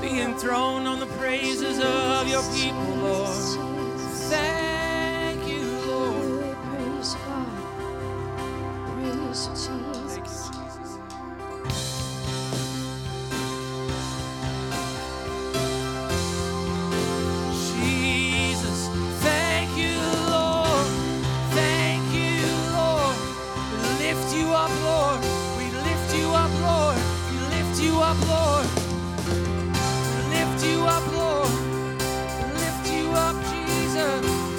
Be enthroned on the praises of your people, Lord. Thank you, Lord. Praise God. Praise Jesus. Thank you, Jesus. Jesus, thank you, Lord. Thank you, Lord. We lift you up, Lord. We lift you up, Lord. We lift you up, Lord. We lift you up, Lord. We lift you up, Jesus.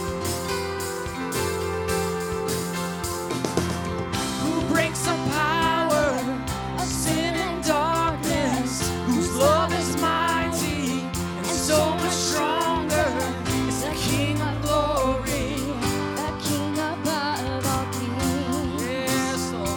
Who breaks the power of sin and darkness, whose love is mighty and so much stronger, is the King of glory. The King above all kings. Yes, Lord.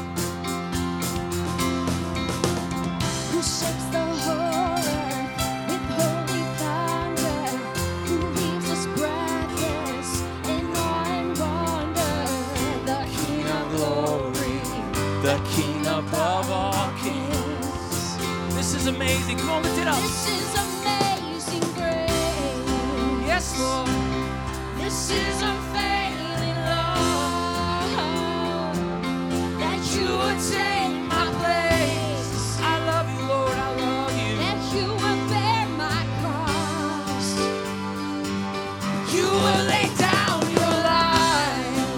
Who shakes the whole earth with holy thunder, who leaves us breathless in awe and wonder. The King of glory, The King above all kings. This is amazing. Come on, lift it up. this is amazing grace. Yes, Lord. This is unfailing love, that you would take my place, I love you, Lord. I love you. that you would bear my cross, You will lay down your life,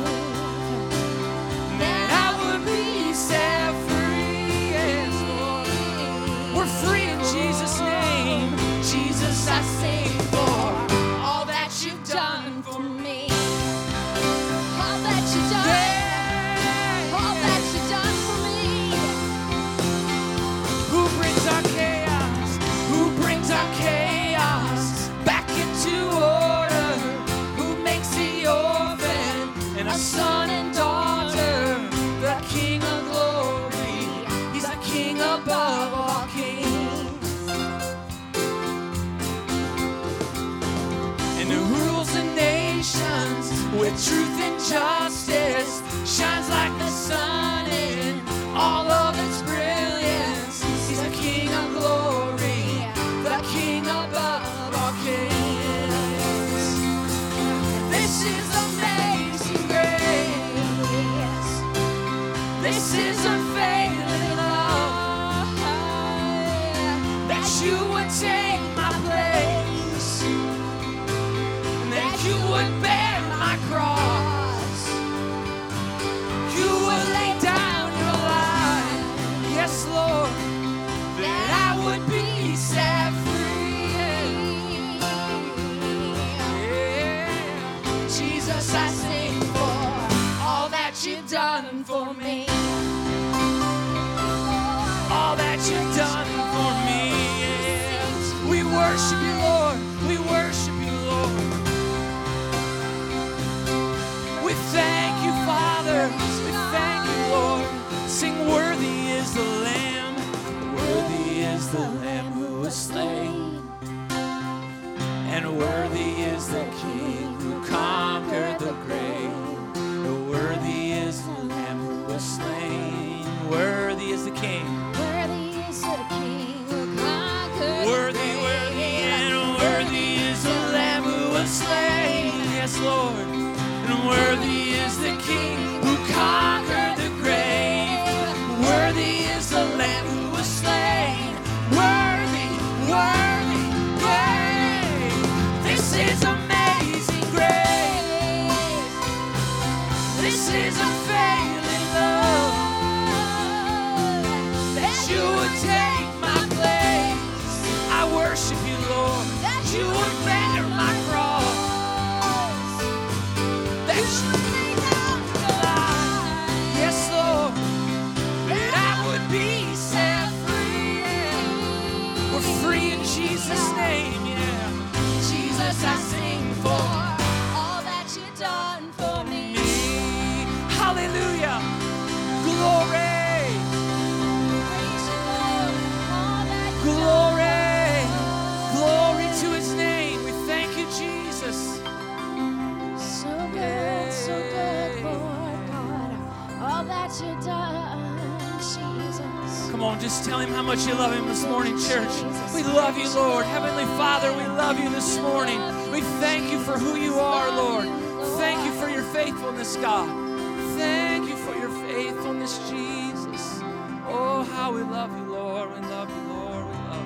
that I would be set free. Yes, Lord. We're free in Jesus' name. Jesus, I sing for all that you've done for me. all that you done, Yeah. all that you done for me. Who brings our chaos? Who brings our chaos back into order? Who makes the orphan and a son and daughter? The King of glory. He's the King above all kings. And who rules the nations with truth and justice, shines like the sun in all of its brilliance. He's the King of glory, the King above all kings. This is amazing grace. This is unfailing love, that you would take my place, that you would bear my cross. You would lay down your life, yes, Lord, that I would be set free. Yeah. Jesus, I sing for all that you've done for me. All that you've done for me. Yeah. We worship you, Lord. We worship you, Lord. We thank you, Father. We thank you, Lord. Sing, worthy is the Lamb. Worthy is the Lamb who was slain. And worthy is the King who conquered the grave. Worthy is the Lamb who was slain. Worthy is the King. Worthy is the King who conquered Worthy, worthy, and worthy is the Lamb who was slain. Yes, Lord. And worthy is the King who conquered the grave. Worthy is the Lamb who was slain. Worthy, worthy, worthy. This is amazing grace. This is unfailing love, that you would take my place. I worship you, Lord, that you would bear my cross, that you would lay down your life. Yes, Lord, that I would be set Come on, just tell him how much you love him this morning, church. We love you, Lord. Heavenly Father, we love you this morning. We thank you for who you are, Lord. Thank you for your faithfulness, God. Thank you for your faithfulness, Jesus. Oh, how we love you, Lord. We love you, Lord. We love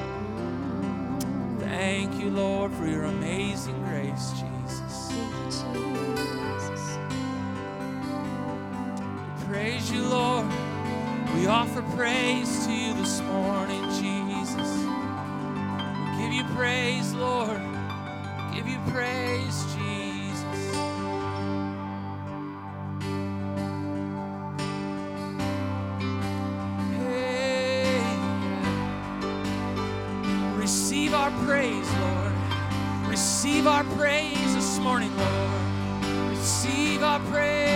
you. Thank you, Lord, for your amazing grace, Jesus. We praise you, Lord. We offer praise to you this morning, Jesus. We give you praise, Lord. We give you praise, Jesus. Hey, receive our praise, Lord. Receive our praise this morning, Lord. Receive our praise.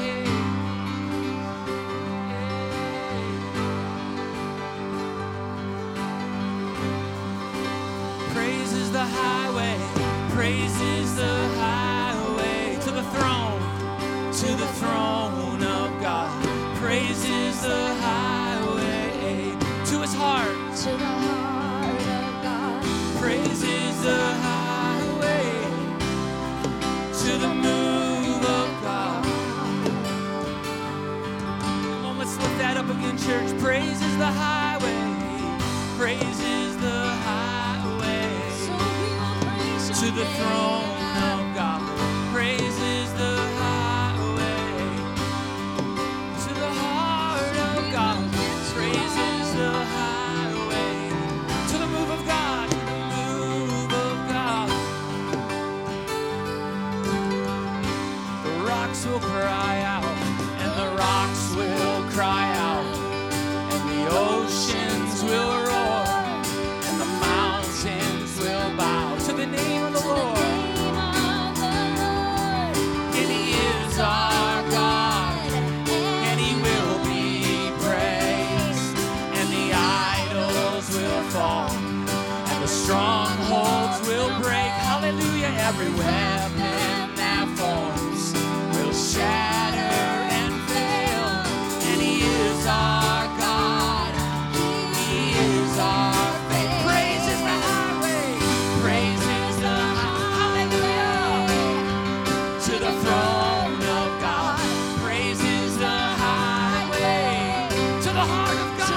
The highway, praise is the highway to the throne of God. Praise is the highway to his heart, to the heart of God. Praise is the highway to the move of God. Come on, let's lift that up again, church. Praise is the highway, praise is the highway to the throne of God. Praise is the highway to the heart of God. Praise is the highway to the move of God, to the move of God. The rocks will cry out, and the rocks will cry out, and the oceans will roar, and the mountains will bow to the name of the Lord. And he is our God, and he will be praised, and the idols will fall, and the strongholds will break. Hallelujah. Every weapon that forms will shatter and fail, and he is our God. He is our faith. Praise is the highway. Praise is the hallelujah to the throne of God. Praise is the highway to the heart of God.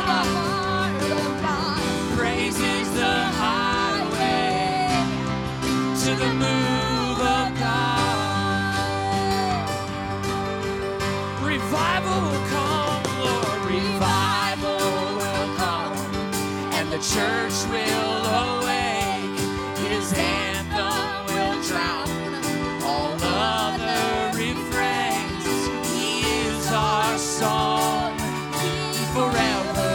Praise is the highway to the move of God. Revival will come, Lord. Revival will come, and the church will awake. His anthem will drown all other refrains. He is our song, he forever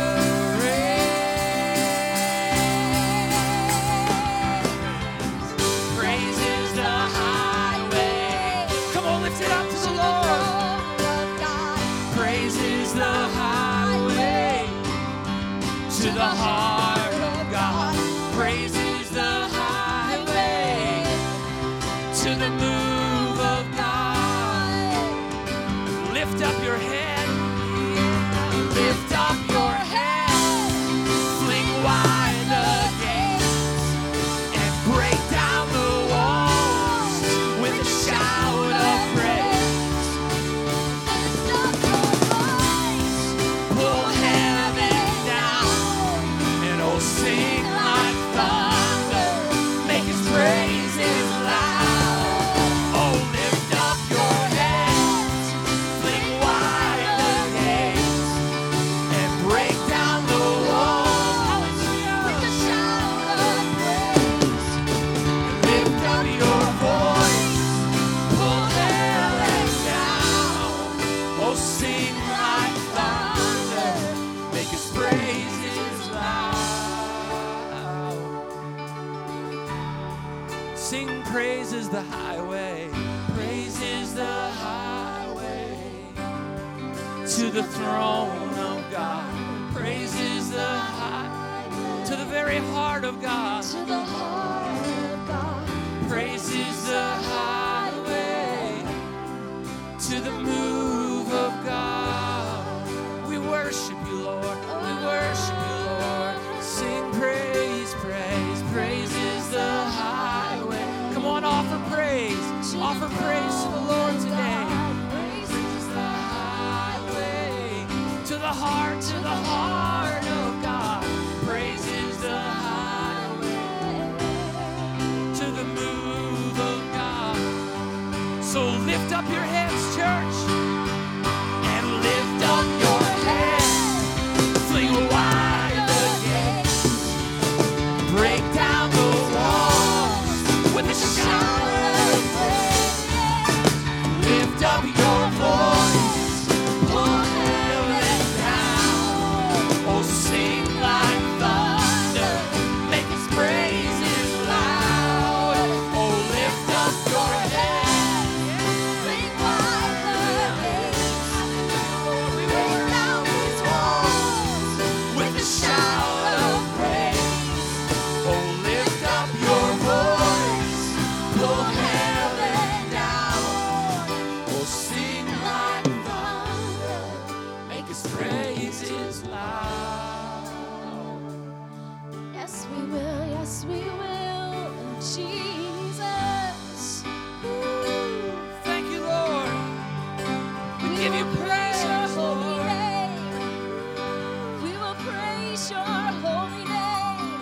reigns. Praise is the highway. Come on, lift it up to the Lord. Praise is the highway to the heart of God. Praise is the highway to the move of God. Lift up your head. Lift up your head. Fling wide the gates and break down the walls with a shout of praise. Pull heaven down and oh, sing like thunder. Make his praises loud. Oh, lift up your heads, fling wide the gates, and break down the walls. Hallelujah. With a shout of praise. Lift up your voice, pull heaven down. Oh, sing like thunder. Make his praises loud. Sing praise is the highway. Praise is the highway to the throne of God. Praise is the highway to the very heart of God. To the heart of God. Praise is the highway to the move of God. We worship you, Lord. We worship you, Lord. Sing praise, praise, praise is the highway. Come on, offer praise. Offer praise to the Lord today. Praise is the highway to the heart of God. Praise is the highway to the move of God. So lift up your heads, church, and lift up your heads. Fling wide the gates. Break down the walls with a shout of praise. Lift up your voice, pull heaven down. Oh, sing like thunder, make His praises loud. Oh, lift up your head, Fling wide the gates. Break down these walls with a shout of praise. Oh, lift up your voice, pull heaven down. Oh, sing like thunder, make His praises loud. Yes, we will. Yes, we will. Jesus. Ooh. Thank you, Lord. We give you praise, your holy Lord. name. We will praise your holy name.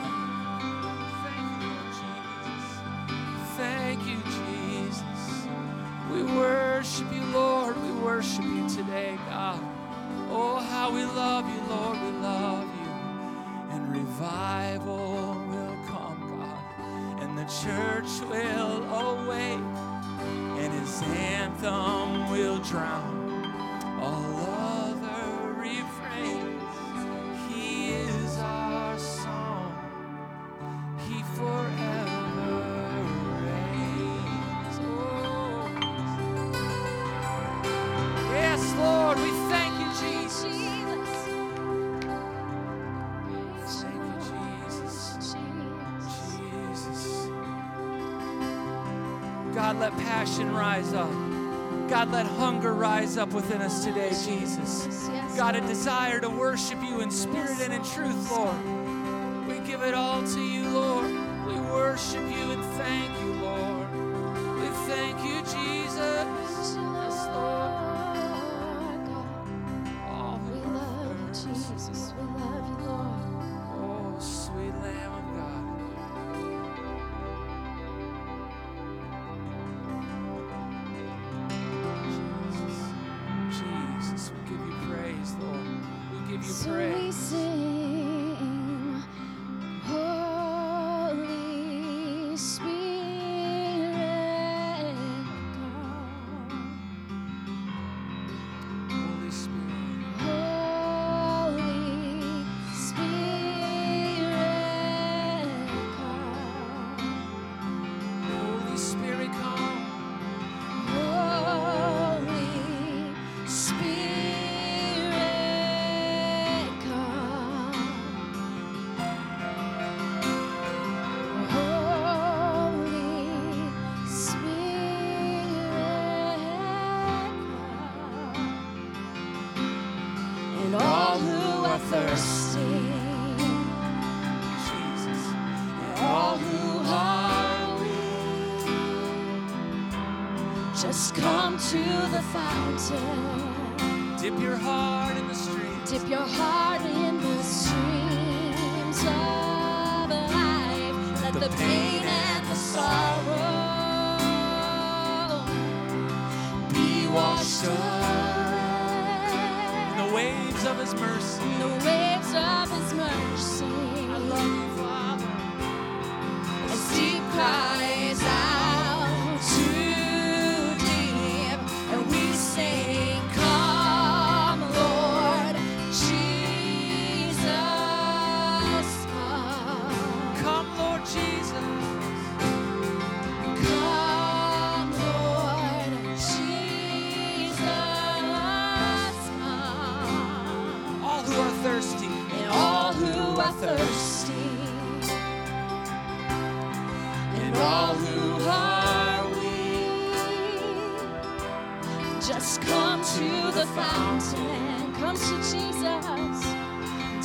Thank you, Jesus. We worship you, Lord. We worship you today, God. Oh, how we love you, Lord. We love you. And revival will come, God. And the church will awake. And His anthem will drown all other refrains. He is our song. He forever reigns. Oh. Yes, Lord, we thank you, Jesus. Thank you, Jesus. Jesus. God, let passion rise up. God, let hunger rise up within us today, Jesus. God, a desire to worship you in spirit and in truth, Lord. We give it all to you, Lord. We worship you and thank you, Lord. We thank you, Jesus. Yes, Lord. All We who are love you, thirsty. Jesus. We love you, Lord. Oh, sweet Lamb of God. Jesus, we give you praise, Lord. We give you So praise. we sing, Holy Spirit, come. Holy Spirit. Holy Spirit, come. Holy Spirit, come. Holy Spirit, come. Holy Spirit, come. And all who are thirsty, Jesus. and all who are weak, just come to the fountain. Dip your heart in the stream. Dip your heart in the streams of life. Let the pain and the sorrow be washed away. In the waves of His mercy. In the waves of His mercy. I love you, Father. As deep cries out too deep, and we sing, come, Lord Jesus, come. Come, Lord Jesus. Come, Lord Jesus, come. All who are thirsty. And all who are thirsty, and all who are weak,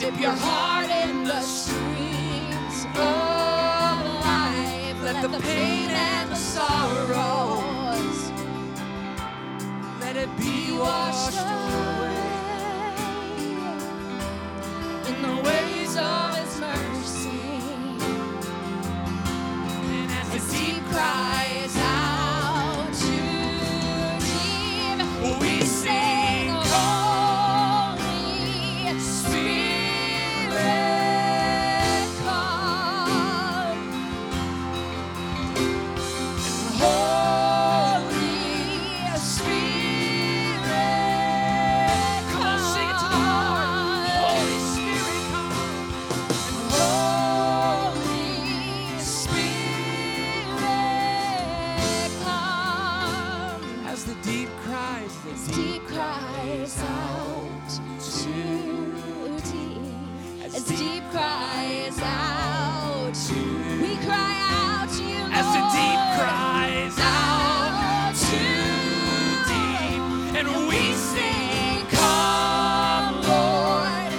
Dip your heart in the streams of life. Let the pain and the sorrows, let it be washed away in the ways of His mercy. And as the deep cries out to deep, we sing, Holy Spirit, come. Holy Spirit, come on, sing it to the Lord. Holy Spirit, come. Holy Spirit, come. As the deep cries, the Deep cries out to deep. As deep cries out to, we cry out to you, as the deep Lord. cries out to deep, and we sing, come, Lord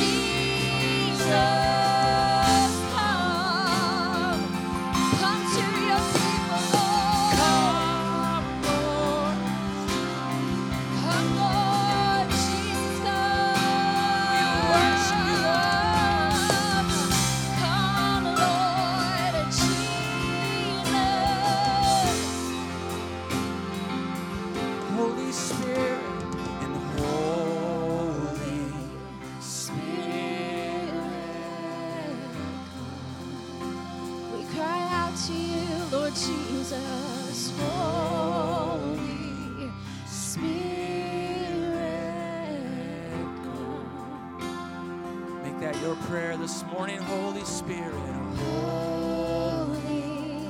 Jesus, come. Come to your people, Lord. come, Lord. Come, Lord Jesus, come. We worship you, Come, Lord Jesus. Holy Spirit and Holy We cry out to you, Lord Jesus. Holy Spirit, come. Make that your prayer this morning, Holy Spirit. Holy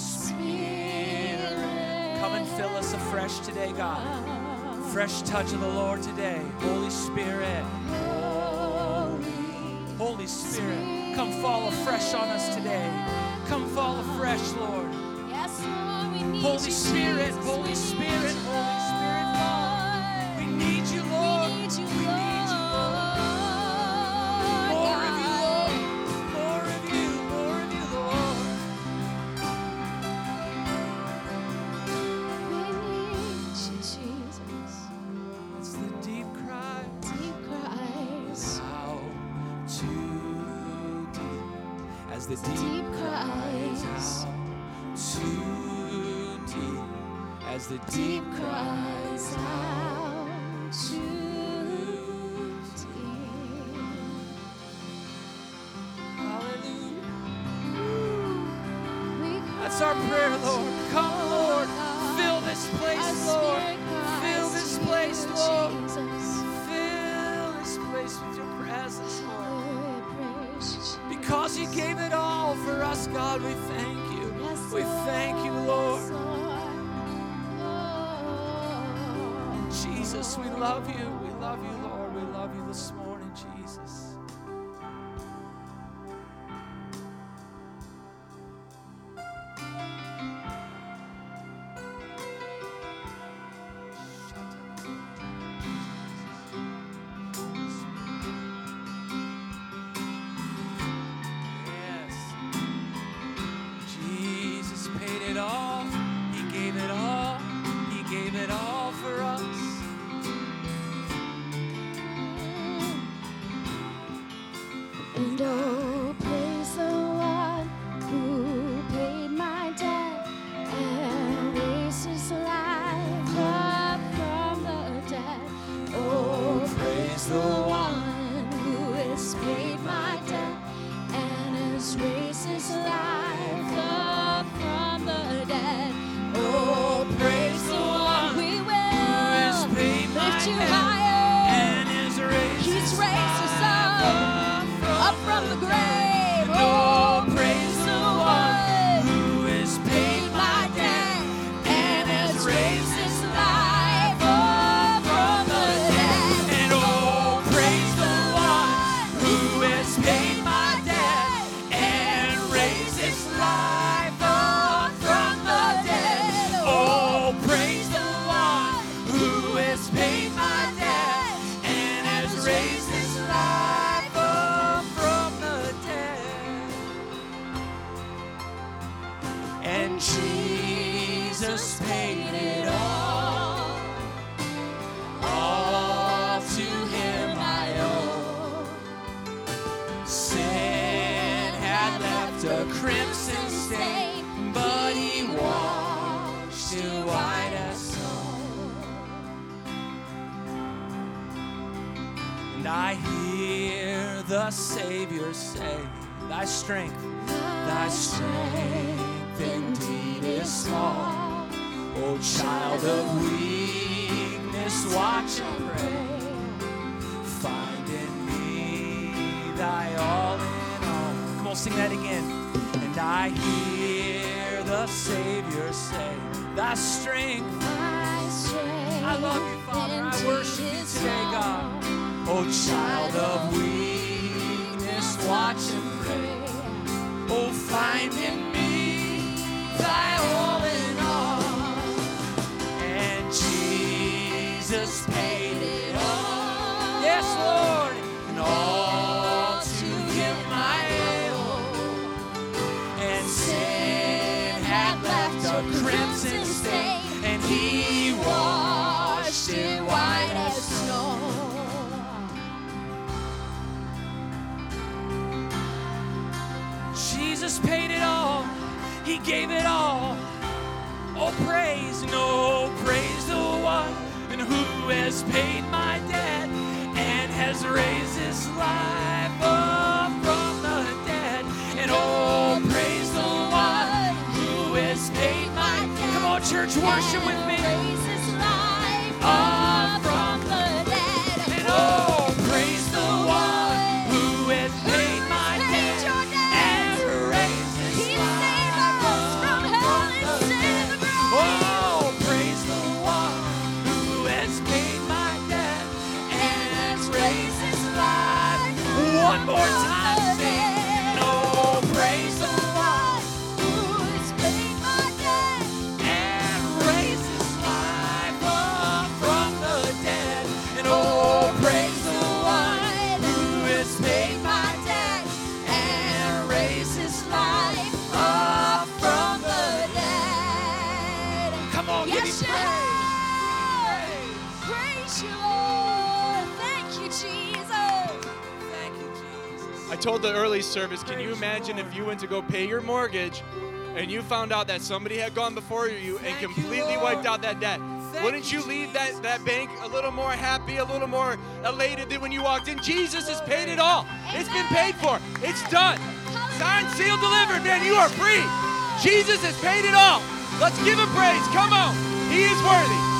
Spirit. Come and fill us afresh today, God. Fresh touch of the Lord today. Holy Spirit. Holy Spirit, come fall afresh on us today. Come fall afresh, Lord. Yes, Lord, we need Holy you, Spirit, Jesus. Holy We need Spirit, you, Holy Spirit, Lord. we need you, Lord. We need you, We need you, Lord. Lord. More of you, Lord. More of you, Lord. We need you, Jesus. It's the deep cry. Deep cries. Out too deep. As the deep Deep cries cries. out too deep. As the Deep deep cries cries out. out too deep. Hallelujah. We cry That's our prayer, out Lord. to you, Come, Lord. God. Fill this Our place, Lord. spirit cries Fill this to place, you, Lord. Jesus. Fill this place with your presence, Lord. We praise you, Because you gave it all for us, God, we thank you. Yes, We thank you, Lord. Yes, Lord. Oh. Jesus, we love you. We love you, Lord. We love you this morning, Jesus. Yes. Jesus paid it all. He gave it all. He gave it all for us. And oh, praise the one who paid my debt and raised his life up from the dead. Oh, praise the one who has paid my debt and has raised his life up from the dead. Oh, praise the one we will lift you higher. And He's He's raised us up from the grave. Oh, praise the one who has paid my debt and has raised his life up from the dead. And oh, praise the one who has paid my debt and raised his life up from the dead. Oh, praise the one who has paid my debt and has raised his crimson stain, but he washed it white as snow. And I hear the Savior say, thy strength indeed is small. O child of weakness, watch and pray. Find in me thy all in all. Come on, sing that again. And I hear the Savior say, thy strength. I love you, Father. I worship you today, God. O child of weakness, watch and pray. Oh, find in me thy all in all. And Jesus paid it all. Yes, Lord. And all to him I owe. And sin had left a crimson stain, and he washed it white as snow. Jesus paid it all, he gave it all. Oh, praise, no praise the one and who has paid my debt and has raised his life up from the dead. And oh, praise the one who has paid my debt. Come on, church, worship with me. Raise his life up from the dead. And oh, praise the one who has paid my debt. One more time, sing. Oh, praise the one who has paid my debt and raised his life up from the dead. And oh, praise the one who has paid my debt and raised his life up from the dead. Come on, give me praise. Praise you, Lord. Thank you, Jesus. I told the early service, can you imagine if you went to go pay your mortgage and you found out that somebody had gone before you and completely wiped out that debt? Wouldn't you leave that bank a little more happy, a little more elated than when you walked in? Jesus has paid it all. It's been paid for. It's done. Signed, sealed, delivered. Man, you are free. Jesus has paid it all. Let's give him praise. Come on. He is worthy.